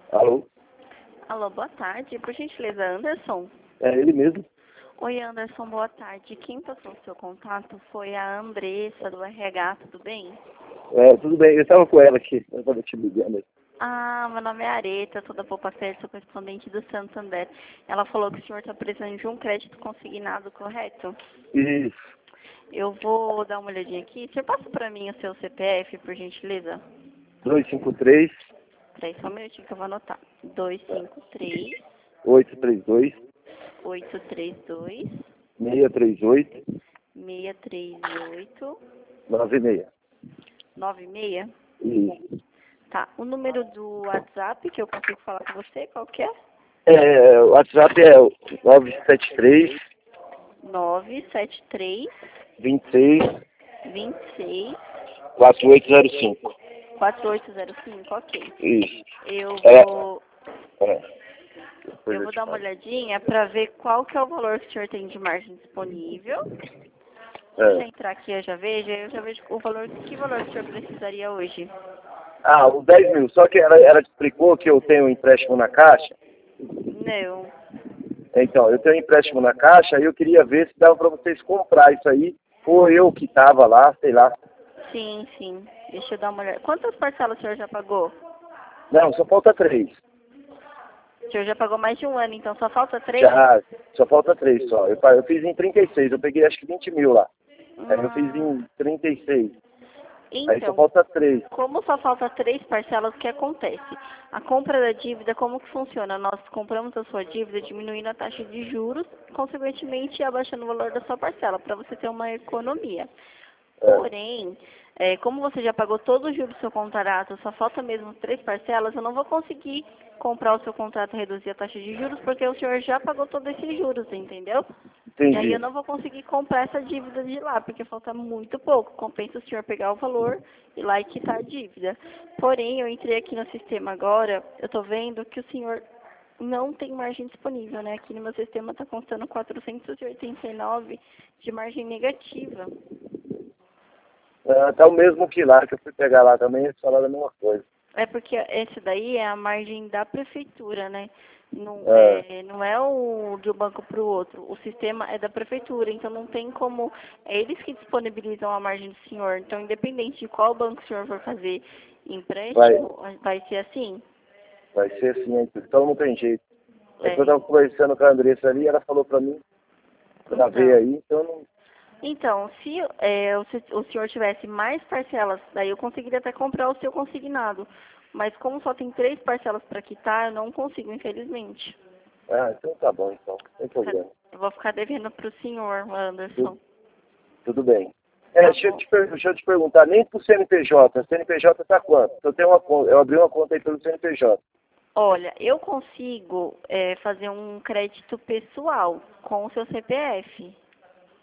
Alô? Alô, boa tarde. Por gentileza, Anderson? É ele mesmo? Oi, Anderson, boa tarde. Quem passou o seu contato foi a Andressa, do RH, tudo bem? É, tudo bem, eu estava com ela aqui, eu estava te ligando aí. Ah, meu nome é Areta, sou da Poupa Certo, sou correspondente do Santander. Ela falou que o senhor está precisando de um crédito consignado, correto? Isso, Eu vou dar uma olhadinha aqui. Você passa para mim o seu CPF, por gentileza? 253 Peraí, só um minutinho que eu vou anotar. 253 832 832 638 638 96. 96. Isso. Tá, o número do WhatsApp que eu consigo falar com você, qual que é? O WhatsApp é o 973 973 26 26 4805. 4805, ok. Isso. Eu É, vou, é. Depois eu eu vou te dar uma falo. olhadinha para ver qual que é o valor que o senhor tem de margem disponível. Se eu já É. entrar aqui, eu já vejo o valor, que valor que o senhor precisaria hoje. Ah, os 10 mil, só que ela te explicou que eu tenho um empréstimo na Caixa. Não. Então, eu tenho um empréstimo na Caixa e eu queria ver se dava para vocês comprar isso aí, ou eu que estava lá, sei lá. Sim, sim. Deixa eu dar uma olhada. Quantas parcelas o senhor já pagou? Não, só falta 3. O senhor já pagou mais de um ano, então só falta 3? Já, só falta 3 só. Eu fiz em 36, eu peguei acho que 20 mil lá. Aí eu fiz Hum, em 36. Aí só então, falta 3. como só falta 3 parcelas, o que acontece? A compra da dívida, como que funciona? Nós compramos a sua dívida diminuindo a taxa de juros, consequentemente abaixando o valor da sua parcela, para você ter uma economia. É, Porém, como você já pagou todo o juros do seu contrato, só falta mesmo 3 parcelas, eu não vou conseguir comprar o seu contrato e reduzir a taxa de juros, porque o senhor já pagou todos esses juros, entendeu? E aí eu entendi. não vou conseguir comprar essa dívida de lá, porque falta muito pouco. Compensa o senhor pegar o valor e lá e quitar a dívida. Porém, eu entrei aqui no sistema agora, eu estou vendo que o senhor não tem margem disponível, né? Aqui no meu sistema está constando 489 de margem negativa. Tá o mesmo que lá, que eu fui pegar lá também, eles falaram a mesma coisa. É porque esse daí é a margem da prefeitura, né? Não É, não é o de um banco para o outro. O sistema é da prefeitura, então não tem como. É eles que disponibilizam a margem do senhor. Então, independente de qual banco o senhor for fazer vai, empréstimo, vai ser assim. vai ser assim, então não tem jeito. É que eu É, tava conversando com a Andressa ali, ela falou pra mim, pra ver então. aí, então não. Então, se o senhor tivesse mais parcelas, daí eu conseguiria até comprar o seu consignado. Mas como só tem 3 parcelas para quitar, eu não consigo, infelizmente. Ah, então tá bom, então, sem problema. Eu vou ficar devendo para o senhor, Anderson. Tudo, tudo bem. Tá bom. Deixa eu te perguntar, nem pro CNPJ, CNPJ tá quanto? Eu tenho uma conta, eu abri uma conta aí pelo CNPJ. Olha, eu consigo fazer um crédito pessoal com o seu CPF.